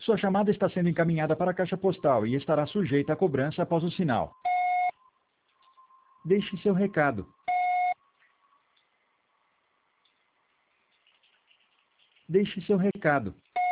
Sua chamada está sendo encaminhada para a caixa postal e estará sujeita a cobrança após o sinal. Deixe seu recado. Deixe seu recado.